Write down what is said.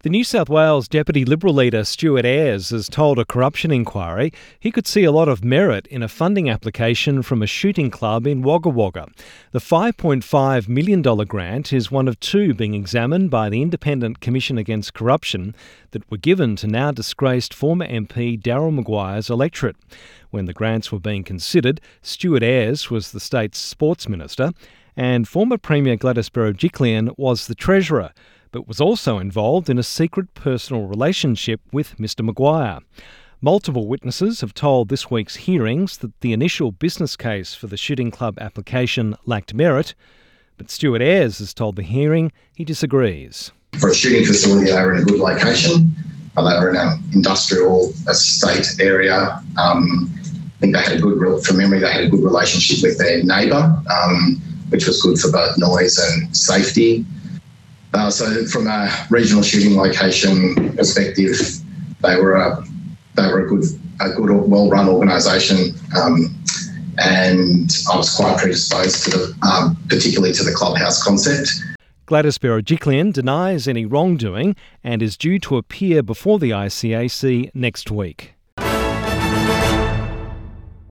The New South Wales Deputy Liberal leader Stuart Ayres has told a corruption inquiry he could see a lot of merit in a funding application from a shooting club in Wagga Wagga. The $5.5 million grant is one of two being examined by the Independent Commission Against Corruption that were given to now disgraced former MP Daryl Maguire's electorate. When the grants were being considered, Stuart Ayres was the state's sports minister and former Premier Gladys Berejiklian was the treasurer, but was also involved in a secret personal relationship with Mr Maguire. Multiple witnesses have told this week's hearings that the initial business case for the shooting club application lacked merit, but Stuart Ayres has told the hearing he disagrees. For a shooting facility, they were in a good location. They were in an industrial estate area. I think they had a good relationship with their neighbour, which was good for both noise and safety. So from a regional shooting location perspective, they were a good, well-run organisation, and I was quite predisposed to particularly to the clubhouse concept. Gladys Berejiklian denies any wrongdoing and is due to appear before the ICAC next week.